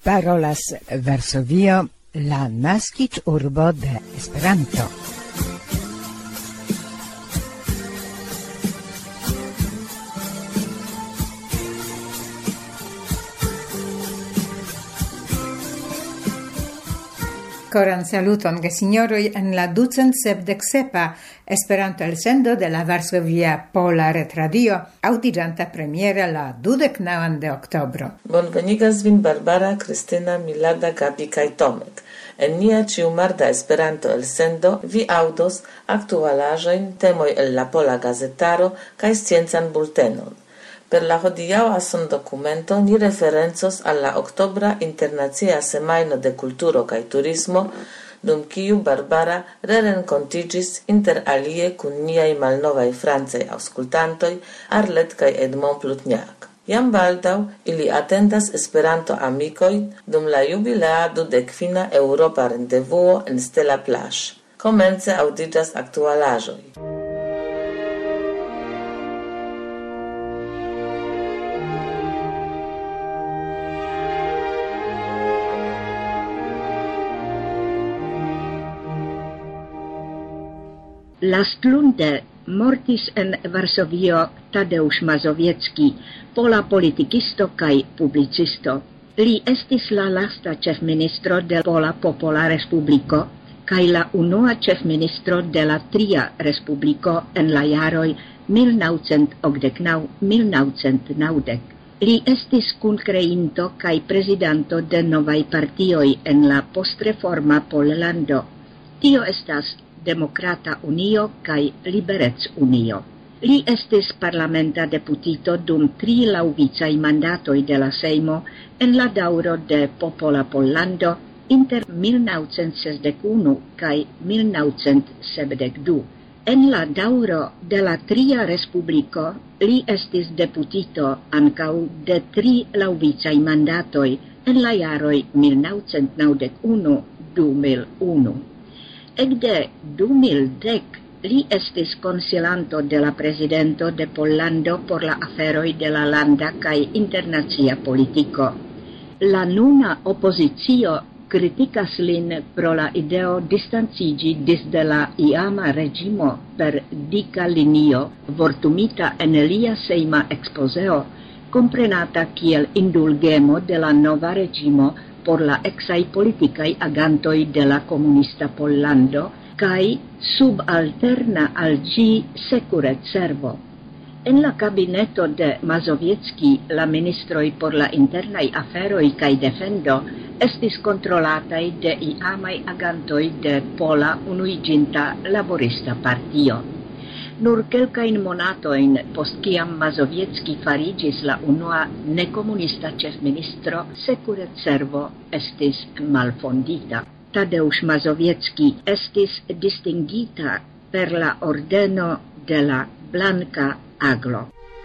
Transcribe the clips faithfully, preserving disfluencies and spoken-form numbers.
Parolas Varsovio, la naskiĝurbo de Esperanto. Coran saluton, gesignoroi, en la ducent sepdek sepa Esperanto elsendo de la Varsovia Pola Retradio, audiĝanta premiere la dudek naŭan de oktobro. Bonvenigas vin Barbara, Kristina, Milada, Gabi kaj Tomek. En nia ĉiumarda Esperanto elsendo vi aŭdos aktualaĵojn, temoj el la Pola Gazetaro kaj sciencan bultenon. Per la hodiaŭa sondokumento ni referencos al la oktobra internacia semajno de kulturo kaj turismo, dum kiu Barbara rerenkontiĝis inter alie kun niaj malnovaj francaj aŭskultantoj Arlet kaj Edmond Plutniak. Jam baldaŭ ili atendas Esperanto-amikojn dum la jubilea dudekvina Eŭropa rendevuo en Stella Plage. Komence aŭdiĝas aktualaĵoj. Lastlunde mortis en Varsovio Tadeusz Mazowiecki, pola politikisto kaj publicisto. Li estis la lasta ĉefministro de Pola Popola Respubliko kaj la unua ĉefministro de la Tria Respubliko en la jaroj mil naŭcent okdek naŭ - mil naŭcent naŭdek. Li estis kunkreinto kaj prezidanto de novaj partioj en la postreforma Pollando. Tio estas Demokrata Unio kaj Liberec Unio. Li estis parlamenta deputito dum tri laŭvicaj mandatoj de la Sejmo en la daŭro de Popola Pollando inter mil naŭcent sesdek unu kaj mil naŭcent sepdek du. En la daŭro de la Tria Respubliko li estis deputito ankaŭ de tri laŭvicaj mandatoj en la jaroj mil naŭcent naŭdek unu - du mil unu. Ekde du mil dek li estis konsilanto de la prezidento de Pollando por la aferoj de la landa kaj internacia politiko. La nuna opozicio kritikas lin pro la ideo distanciĝi disde la iama reĝimo per dika linio vortumita en lia sejma ekspozeo, komprenata kiel indulgemo de la nova reĝimo por la exaj politikaj agantoj de la komunista Pollando kaj subalterna al ĝi sekurecservo. En la kabineto de Mazowiecki la ministroj por la internaj aferoj kaj defendo estis kontrolataj de iamaj agantoj de Pola Unuiĝinta Laborista Partio. Nur kelkajn monatojn post kiam Mazowiecki fariĝis la unua nekomunista ĉefministro, sekurecservo estis malfondita. Tadeusz Mazowiecki estis distingita per la ordeno de la Blanka Aglo.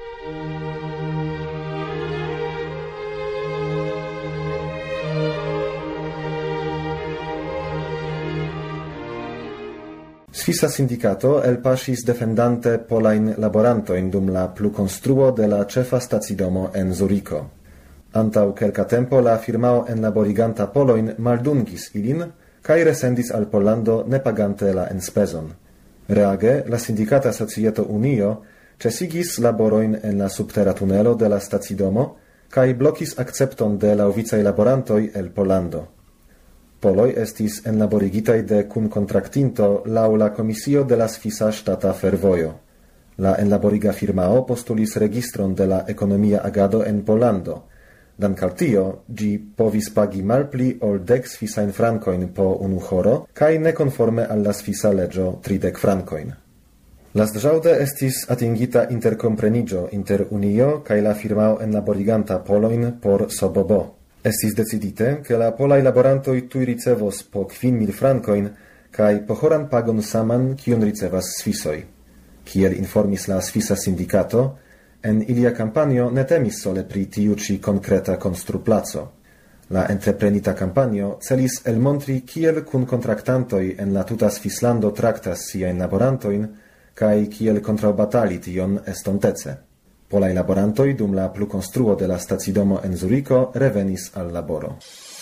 Svisa sindicato elpaŝis defendante polajn laborantojn dum la plukonstruo de la ĉefa stacidomo en Zuriko. Antaŭ kelka tempo la firmao enlaboriganta polojn maldungis ilin kaj resendis al Pollando nepagante la enspezon. Reage la sindikata societo Unio ĉesigis laborojn en la subtera tunelo de la stacidomo kaj blokis akcepton de laŭvicaj laborantoj el Pollando. Poloj estis enlaborigitaj de kunkontraktinto laŭ la komisio de la Svisa ŝtata fervojo. La enlaboriga firmao postulis registron de la ekonomia agado en Pollando. Dank al tio, ĝi povis pagi malpli ol dek svisajn frankojn po unu horo kaj nekonforme al la svisa leĝo tridek frankojn. Lastĵaŭde estis atingita interkompreniĝo inter Unio kaj la firmao enlaboriganta polojn por Sobobo. Estis decidite, che la polaj laborantoj tuj ricevos po kvin mil frankojn kaj pohoran pagon saman, kiun ricevas svisoj. Kiel informis la svisa sindikato, en ilia kampanjo ne temis sole pri tiu ĉi konkreta konstruplaco. La entreprenita kampanjo celis elmontri, kiel kunkontraktantoj en la tuta Svislando traktas siajn laborantojn kaj kiel kontraŭbatali tion estontece. Polaj laborantoj dum la plukonstruo de la stacidomo en Zuriko revenis al laboro.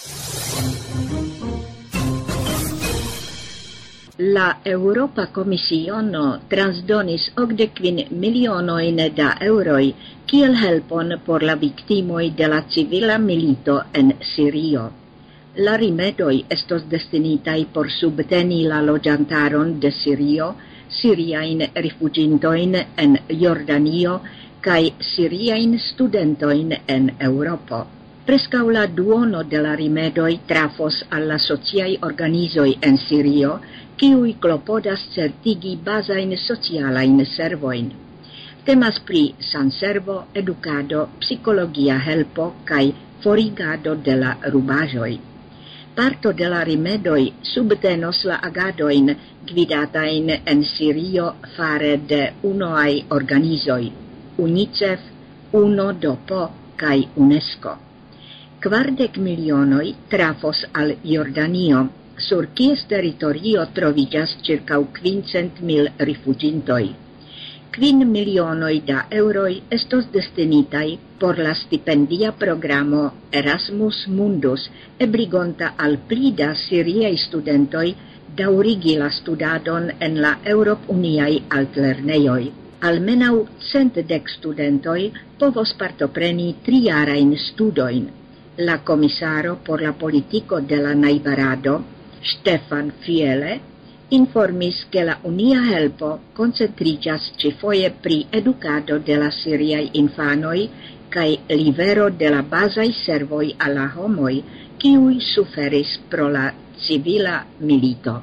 La Europa Komisiono transdonis okdek milionojn da euroj kiel helpon por la viktimoj de la civila milito en Sirio. La rimedoj estos destinitaj por subteni la loĝantaron de Sirio, siriajn rifuĝintojn en Jordanio kaj siriajn studentojn en Eŭropo. Preskaŭ la duono de la rimedoj trafos al la sociaj organizoj en Sirio, kiuj klopodas certigi bazajn socialajn servojn. Temas pri sanservo, edukado, psikologia helpo kaj forigado de la rubaĵoj. Parto de la rimedoj subtenos la agadojn gvidatajn en Sirio fare de unuaj organizoj, UNICEF, UNODOPO kaj UNESCO. Kvardek milionoj trafos al Jordanio, sur kies teritorio troviĝas ĉirkaŭ kvincent mil rifuĝintoj. Kvin milionoj da euroj estos destinitaj por la stipendia programo Erasmus Mundus, ebligonta al pli da siriaj studentoj daŭrigi la studadon en la Eŭrop-uniaj altlernejoj. Almenaŭ cent dek studentoj povos partopreni trijarajn studojn. La komisaro por la politiko de la najbarado, Stefan Fiele, informis che la unia helpo concentriĝas ĉifoje pri edukado de la siriaj infanoj kaj livero de la bazaj servoj al la homoj, kiuj suferis pro la civila milito.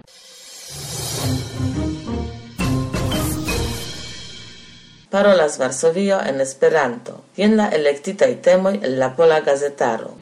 Parolas Varsovio en Esperanto. Jen la elektitaj temoj el la Pola Gazetaro.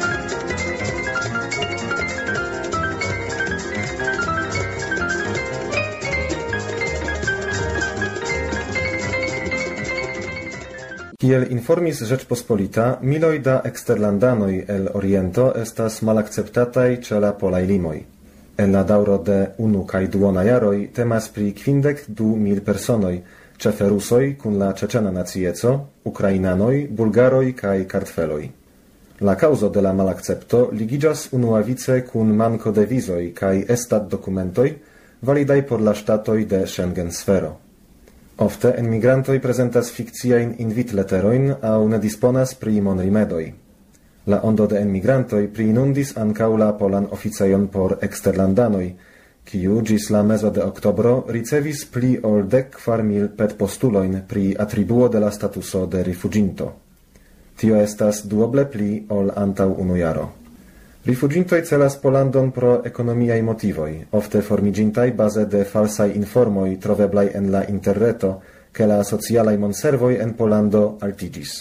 Kiel informis Rzeczpospolita, miloj da eksterlandanoj el Oriento estas malakceptataj ĉe la polaj limoj. En la daŭro de unu kaj duona jaroj temas pri kvindek du mil personoj, ĉefe rusoj kun la ĉeĉena nacieco, ukrainanoj, bulgaroj kaj kartveloj. La kaŭzo de la malakcepto ligiĝas unuavice kun manko de vizoj kaj estat-dokumentoj validaj por la ŝtatoj de Schengen-sfero. Ofte enmigrantoj prezentas fikciajn invitleterojn aŭ ne disponas pri monrimedoj. La ondo de enmigrantoj priinundis ankaŭ la polan oficejon por eksterlandanoj, kiu ĝis la mezo de oktobro ricevis pli ol dek kvar mil petpostulojn pri atribuo de la statuso de rifuĝinto. Tio estas duoble pli ol antaŭ unu jaro. Rifuĝintoj celas Polandon pro ekonomiaj motivoj, ofte formiĝintaj baze de falsaj informoj troveblaj en la interreto, ke la socialaj monservoj en Polando altiĝis.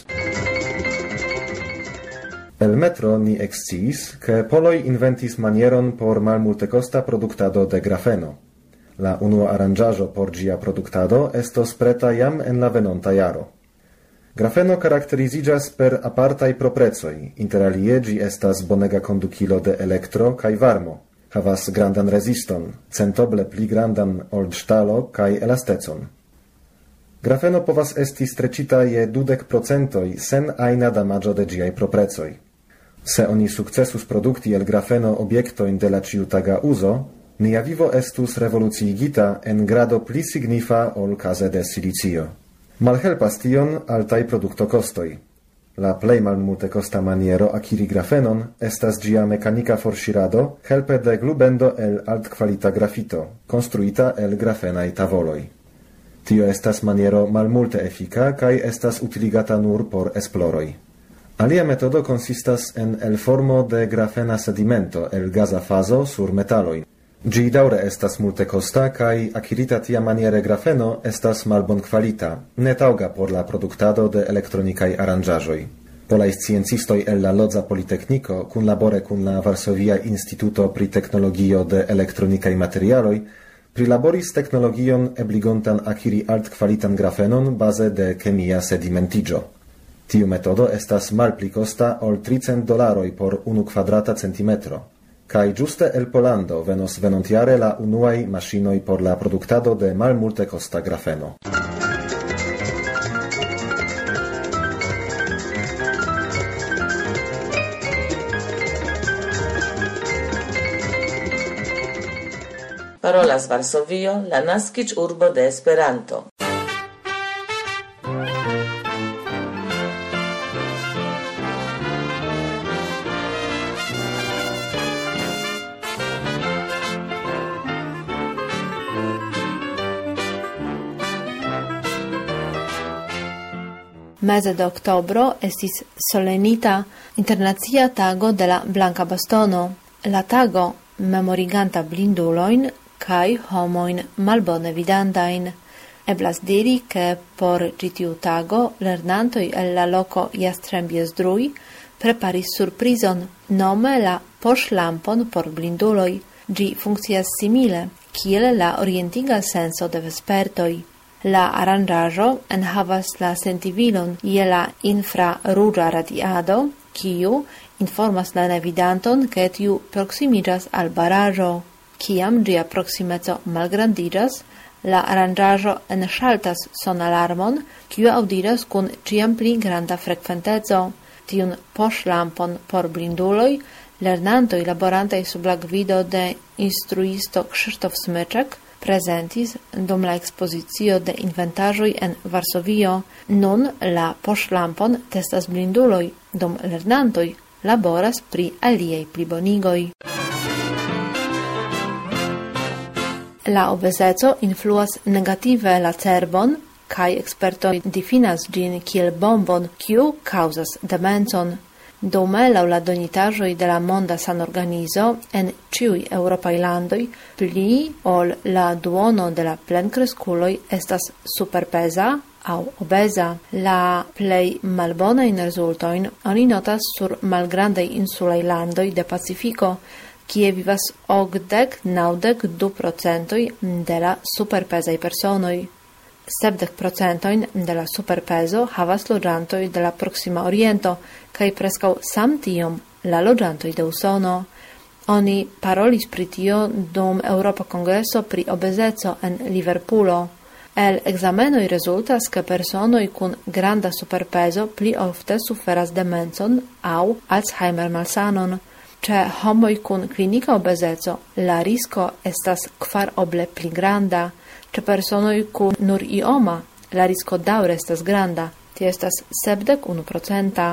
El metro ni eksciis, ke poloj inventis manieron por malmultekosta produktado de grafeno. La unua aranĝaĵo por ĝia produktado estos preta jam en la venonta jaro. Grafeno karakteriziĝas per apartaj proprecoj, interalie ĝi estas bonega kondukilo de elektro kaj varmo, havas grandan reziston, centoble pli grandan ol ŝtalo kaj elastecon. Grafeno povas esti streĉita je dudek procentoj sen ajna damaĝo de ĝiaj proprecoj. Se oni sukcesus produkti el grafeno objektojn de la ĉiutaga uzo, nia vivo estus revoluciigita en grado pli signifa ol kaze de silicio. Malhelpas tion altaj produktokostoj. La plej malmultekosta maniero akiri grafenon estas ĝia mekanika forŝirado helpe de glubendo el altkvalita grafito, konstruita el grafenaj tavoloj. Tio estas maniero malmulte efika kaj estas utiligata nur por esploroj. Alia metodo konsistas en elformo de grafena sedimento el gaza fazo sur metaloj. Ĝi daŭre estas multekosta kaj akirita tiamaniere grafeno estas malbonkvalita, ne taŭga por la produktado de elektronikaj aranĝaĵoj. Polaj sciencistoj el la Lodza Politekniko kunlabore kun la Varsovia Instituto pri Teknologio de Elektronikaj Materialoj prilaboris teknologion ebligontan akiri altkvalitan grafenon baze de kemia sedimentiĝo. Tiu metodo estas malpli kosta ol tricent dolaroj por unu kvadrata centimetro. Kaj ĝuste el Polando venos venontjare la unuaj maŝinoj por la produktado de malmultekosta grafeno. Parolas Varsovio, la naskiĝurbo de Esperanto. Meze de oktobro estis solenita Internacia Tago de la Blanka Bastono. La tago memoriganta blindulojn kaj homojn malbone vidantajn. Eblas diri, ke por ĉi tiu tago lernantoj el la loko Jastrębie-Zdrój preparis surprizon, nome la poŝlampon por blinduloj. Ĝi funkcias simile, kiel la orientiga senso de vespertoj. La aranĝaĵo enhavas la sentivilon je la infraruĝa radiado, kiu informas la nevidanton, ke tiu proksimiĝas al baraĵo. Kiam ĝia proksimeco malgrandiĝas, la aranĝaĵo enŝaltas sonalarmon, kiu aŭdiĝas kun ĉiam pli granda frekventeco. Tiun poŝlampon por blinduloj lernantoj laborantaj sub la gvido de instruisto Krzysztof Smyczek prezentis dum la ekspozicio de inventaĵoj en Varsovio. Nun la poŝlampon testas blinduloj, dum lernantoj laboras pri aliaj plibonigoj. La obezeco influas negative la cerbon, kaj ekspertoj difinas ĝin kiel bombon, kiu kaŭzas demencon. Dume, laŭ la donitaĵoj de la Monda Sanorganizo, en ĉiuj eŭropaj landoj pli ol la duono de la plenkreskuloj estas superpeza aŭ obeza. La plej malbonajn rezultojn oni notas sur malgrandaj insulaj landoj de Pacifiko, kie vivas okdek-naŭdek du procentoj de la superpezaj personoj. Sepdek procentojn de la superpezo havas loĝantoj de la Proksima Oriento kaj preskaŭ samtiom la loĝantoj de Usono. Oni parolis pri tio dum Eŭropa Kongreso pri obezeco en Liverpulo. El ekzamenoj rezultas, ke personoj kun granda superpezo pli ofte suferas demencon aŭ Alzheimer-malsanon. Ĉe homoj kun klinika obezeco la risko estas kvaroble pli granda. Ĉe personoj kun nur ioma la risko daŭre estas granda, tio estas sepdek unu procenta.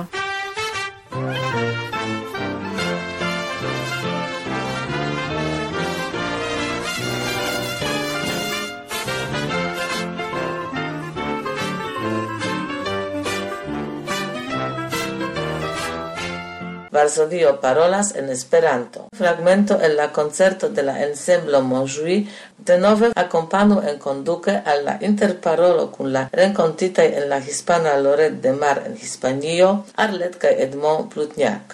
Varsovio parolas en Esperanto. Fragmento el la concerto de la ensemblo Montjuïc denove akompanu enkonduke al la interparolo kun la renkontitaj en la hispana Lloret de Mar en Hispanio, Arlet kaj Edmond Plutniak.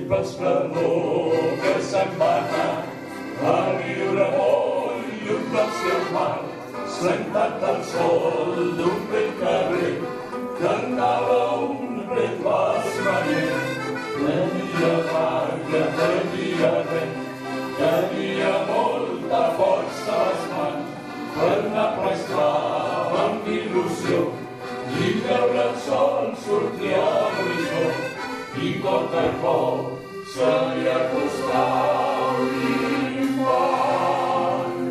Tenia guardia, tenia vent, tenia molta força les mans per anar prestar amb il·lusió i veure el sol sortir a l'horitzó i corta i poc se li acostava l'infant.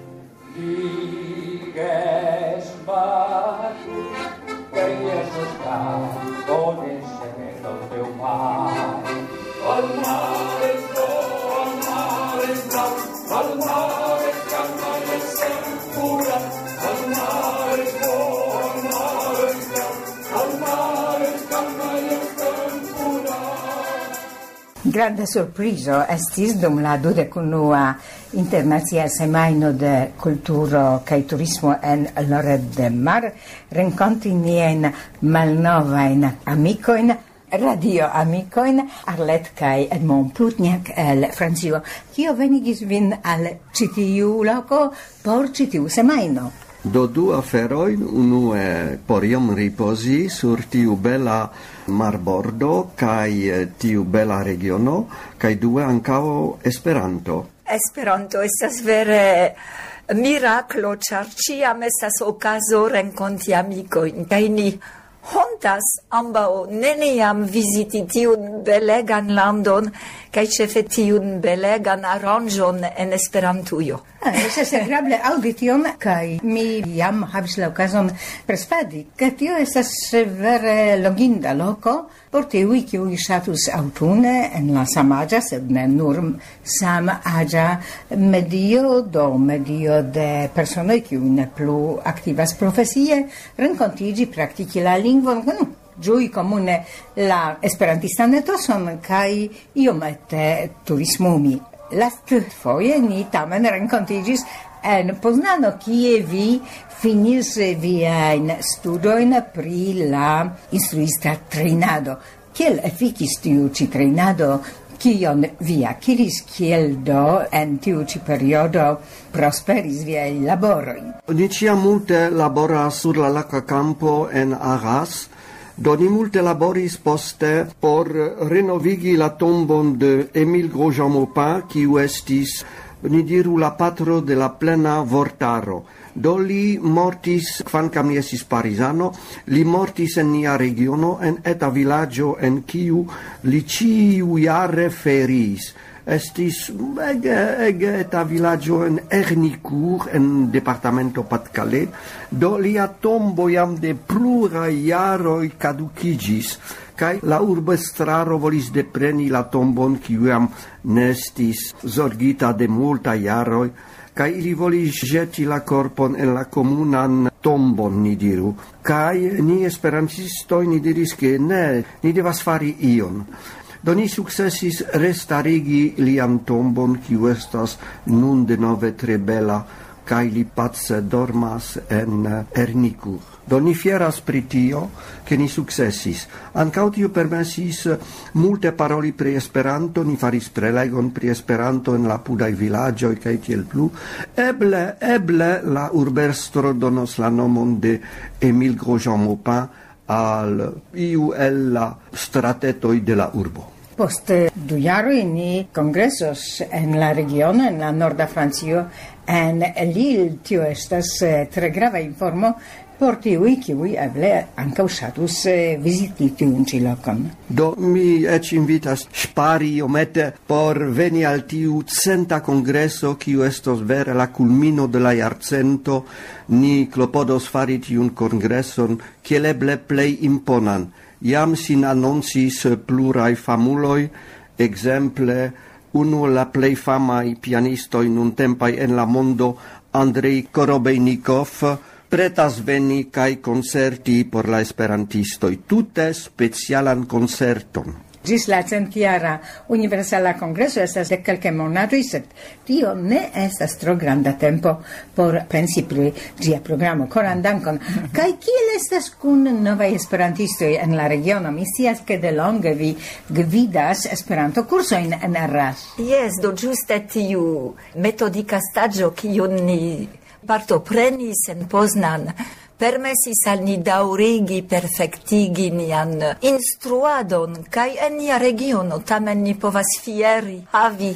Digues-me tu que hi has estat on és secret el teu mar. El mar és bo, el mar és blau, el mar és calma i és segura. El mar és bo, el mar és blau, el mar és calma i és segura. Granda surprizo estis dum la dudek-unua Internacia Semajno de Kulturo kaj Turismo en Lloret de Mar renkonti niajn malnovajn amikojn, radio amikojn, Arlet kaj Edmond Plutniak el Francio. Kio venigis vin al ĉi tiu loko por ĉi tiu semajno? Do du aferojn, unue por iom ripozi sur tiu bela marbordo kaj tiu bela regiono, kaj due ankaŭ Esperanto. Esperanto estas vere miraklo, ĉar ĉiam estas okazo renkonti amikojn, kaj ni hontas ambau neniam visiti tiun belegan landon, kai cefe tiun belegan aranjon en Esperantujo. Estas agrable audition, kai mi jam havis la okazon perspedi, ke tio estas vere loginda loko por tiuj kiuj ŝatus aŭtune en la samaĝa, sed ne nur samaĝa medio, do medio de personoj kiuj ne plu aktivas profesie, renkontiĝi, praktiki la lingvon, no, ĝui komune la esperantistan etoson kaj iomete turismumi. Lastfoje ni tamen renkontiĝis en Poznano, kie vi finis viajn studojn pri la instruista trejnado. Kiel efikis tiu ĉi trejnado? Kion vi akiris, kiel do en tiu ĉi periodo prosperis viaj laboroj? Ni ĉiam multe laboras sur la laka kampo en Arras. Do ni multe laboris poste por renovigi la tombon de Émile Grosjean-Maupin, kiu estis, ni diru, la patro de la plena vortaro. Do li mortis, kvankam li estis parizano, li mortis en nia regiono, en eta vilaĝo, en kiu li ĉiujare feris. Estis ege, ege eta vilaĝo en Hernicourt, en departamento Pas-de-Calais, do lia tombo jam de pluraj jaroj kadukiĝis, kaj la urbestraro volis depreni la tombon, kiu jam ne estis zorgita de multaj jaroj, kaj ili volis ĵeti la korpon en la komunan tombon, ni diru. Kaj ni esperantistoj ni diris, ke ne, ni devas fari ion. Do ni sukcesis restarigi lian tombon, kiu estas nun denove tre bela, kaj li pace dormas en Hernicourt. Do ni fieras pri tio, ke ni sukcesis. Ankaŭ tio permesis multe paroli pri Esperanto, ni faris prelegon pri Esperanto en la apudaj vilaĝoj kaj tiel plu. Eble, eble la urbestro donos la nomon de Émile Grosjean-Maupin al iu el la stratetoj de la urbo. Post du jaroj ni kongresos en la regiono, en la norda Francio, en Lille. Tio estas tre grava informo por tiuj, kiuj eble ankaŭ ŝatus viziti tiun ĉi lokon. Do mi eĉ invitas ŝpari iomete por veni al tiu centa kongreso, kiu estos vere la kulmino de la jarcento. Ni klopodos fari tiun kongreson kiel eble plej imponan. Jam sin annoncis pluraj famuloj, exemple unu la plej famaj pianistoj nuntempaj en la mondo, Andrei Korobejnikov, pretas veni kaj koncerti por la esperantistoj, tute specialan koncerton. Gis la centiara Universala Kongreso estas de kelkaj monatoj, sed tio ne estas tro granda tempo por pensi pri ĝia programo. Koran dankon. Kaj kiel estas kun novaj esperantistoj en la regiono? Mi scias ke delonge vi gvidas Esperanto-kursojn en Arras. Yes, do ĝuste tiu metodika staĝo, kiun ni partoprenis en Poznan, permesis al ni daŭrigi, perfektigi nian instruadon, kaj en nia regiono tamen ni povas fieri havi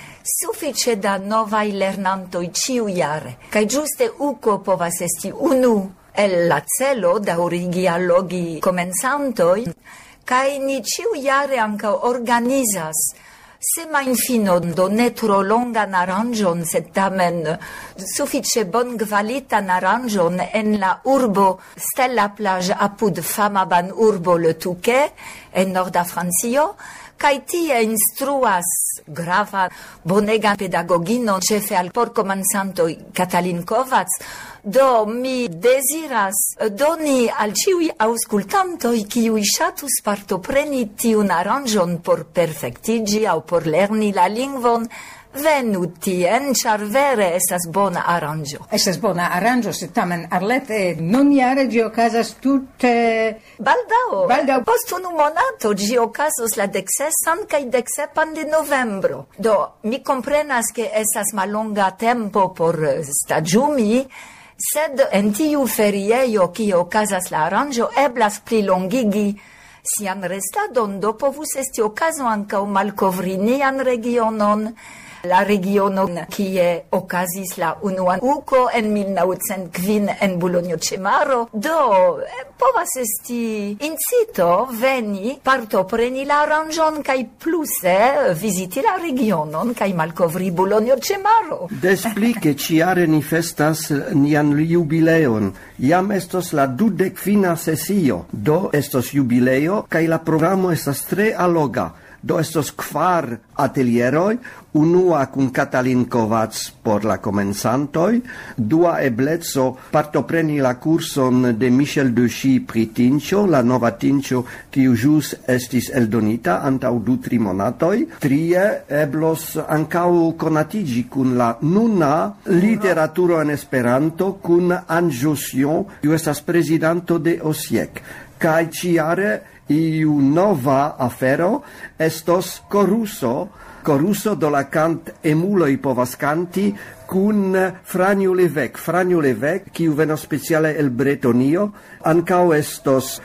sufiĉe da novaj lernantoj ĉiujare. Kaj ĝuste uko povas esti unu el la celo daŭrigi allogi komencantoj, kaj ni ĉiujare ankaŭ organizas semajnfinon, do ne tro longan aranĝon, sed tamen sufiĉe bonkvalitan aranĝon en la urbo Stella Plage apud fama banurbo Le Touquet en norda Francio, kaj tie instruas grava bonega pedagoginon ĉefe al por komencantoj Katalin Kovacs. Do mi deziras doni al ĉiuj aŭskultantoj, kiuj ŝatus partopreni tiun aranĝon por perfektiĝi aŭ por lerni la lingvon, venu tien, ĉar vere estas bona aranĝo. Estas bona aranĝo, sed tamen Arlete nunjare ĝi okazas tute baldaŭ. Baldaŭ. Post unu monato ĝi okazos la deksesan kaj deksepan de novembro. Do mi komprenas, ke estas mallonga tempo por staĝumi, sed en tiu feriejo, kie okazas la aranĝo, eblas plilongigi sian restadon, do povus esti okazo ankaŭ malkovri nian regionon, la regionon kie okazis la unuan uko en mil naŭcent kvin en Bolonjo ĉe maro. Do povas esti incito veni partopreni la aranĝon kaj pluse viziti la regionon kaj malkovri Bolonjo ĉe maro. Des pli ke ĉiare ni festas nian jubileon. Jam estos la dudek kvina sesio. Do estos jubileo kaj la programo estas tre alloga. Do estos kvar atelieroj, unua kun Katalin Kovacs por la comenzantoj, dua ebleco partopreni la kurson de Michel Duchy pri tinĉo, la nova tinĉo kiu ĵus estis eldonita antaŭ du tri monatoj. Trie eblos ankaŭ konatiĝi kun la nuna literaturo en Esperanto kun Anne Sion, kiu estas prezidanto de OSIEC. Kaj ĉiare iu nova afero estos koruso, koruso do la cant emuloi povas canti kun Franjo Levec. Franjo Levec, kiu venos speciale el Bretonio, ancao estos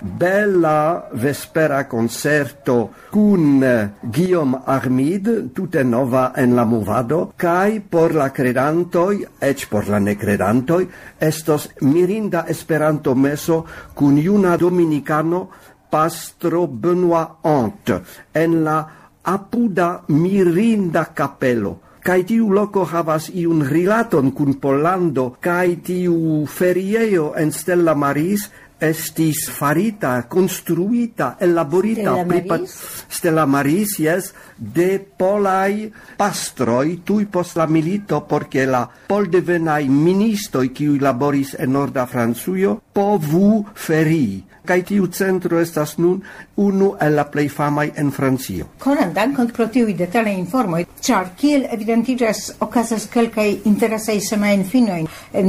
bella vespera concerto kun Guillaume Armide, tute nova en la movado, kai por la credantoi, ec por la necredantoi, estos mirinda Esperanto meso kun juna dominicano Pastro Benoit Hont en la apuda mirinda capello. Kai tiu loco havas iun rilaton kun Pollando, kai tiu feriejo en Stella Maris estis farita, construita, elaborita. Stella Maris? Stella Maris, yes, de polai pastroi, tui post la milito, porque la poldevenai ministoi, kiui laboris en Norda Francujo, povu ferii. Kai tiu centro estas nun unu el la plej famaj en Francio. Koran dankon pro tiuj detalaj informoj, ĉar kiel evidentiĝas okazas kelkaj interesaj semajnfinoj.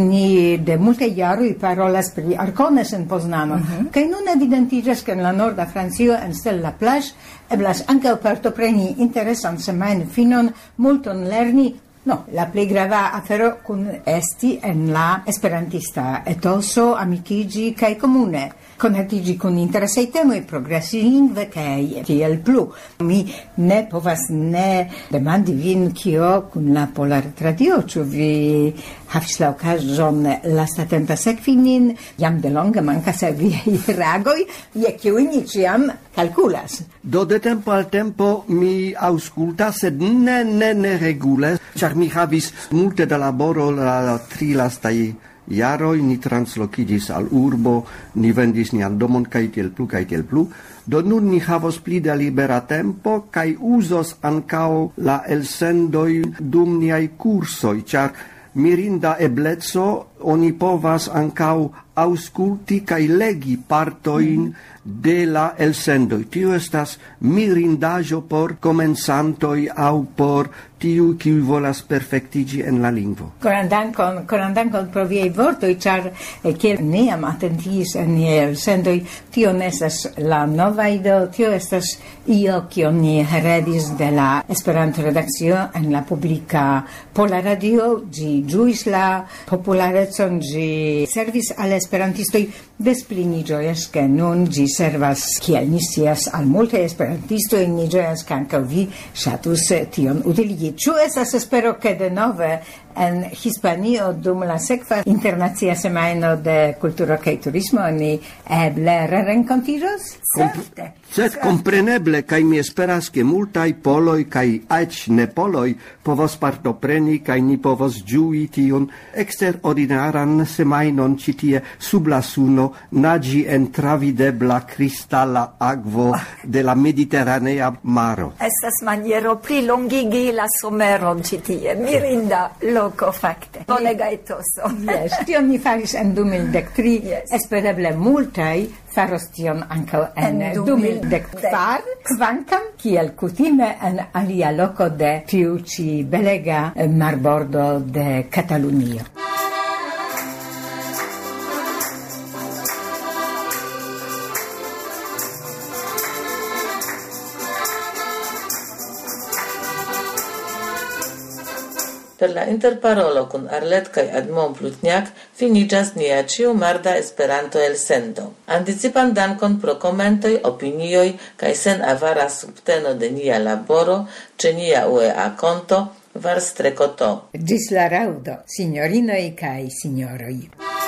Ni de multaj jaroj parolas pri Arcones en Poznano, uh-huh. Kaj nun evidentiĝas ke en la norda Francio en Stella Plage eblas ankaŭ partopreni interesan semajnfinon, multon lerni. No, la plej grava afero kun esti en la esperantista etoso, amikiĝi kaj komune. Konatiĝi kun interesaj temoj, progresi lingve kaj tiel plu. Mi ne povas ne demandi vin kio kun la Pola Retradio, ĉu vi havis la okazon lastatempe sekvi nin, jam delonge mankas viaj reagoj, je kiuj ni ĉiam kalkulas. Do de tempo al tempo mi aŭskultas, sed ne ne ne regule, ĉar mi havis multe da laboro la tri lastaj jaroj, ni translokigis al urbo, ni vendis nian domon kaj tiel plu kaj tiel plu. Do nun ni havos pli da libera tempo kaj uzos ankaŭ la elsendoj dum niaj kursoj, ĉar mirinda ebleco oni povas ankaŭ aŭskulti kaj legi partojn mm. de la elsendoj. Tio estas mirindaĵo por komencantoj aŭ por tiu kiu volas perfektiĝi en la lingvo. Koran dankon, koran dankon pro viaj vortoj, ĉar kiel ni jam atentis en niaj elsendoj, tio ne estas la nova ideo, tio estas io kion ni heredis de la Esperanto-redakcio en la publika Pola Radio. Ĝi ĝuis la popularecon, ĝi servis al esperantistoj. Des pli ni ĝojas, ke nun ĝi servas, kiel ni scias, al multaj esperantistoj. Ni ĝojas, ke ankaŭ vi ŝatus tion utiligi. Ĉu estas espero ke denove en Hispanio dum la sekva internacia semajno de kulturo kaj turismo ni eble renkontiĝos? Certe. Sed kompreneble, kaj mi esperas, ke multaj poloj kaj eĉ ne poloj povos partopreni kaj ni povos ĝui tion eksterordinaran semajnon ĉi tie sub la suno, naĝi en travidebla kristala akvo de la Mediteranea maro. Estas maniero pli longigi la someron ĉi tie. Mirinda loko fakte. Bonega etoso. Yes, tion ni faris en du mil dek tri, yes. Espereble multaj faros tion ankaŭ en du mil dek kvar, kvankam kiel kutime en alia loko de tiu ĉi belega marbordo de Katalunio. Per la interparolo kun Arlet kaj Edmond Plutniak finiĝas nia ĉiumarda Esperanto elsendo. Anticipan dankon pro komentoj, opinioj kaj senavara subteno de nia laboro ĉe nia U E A konto Varstrekoto. Ĝis la raŭdo, signorinoj kaj signoroj.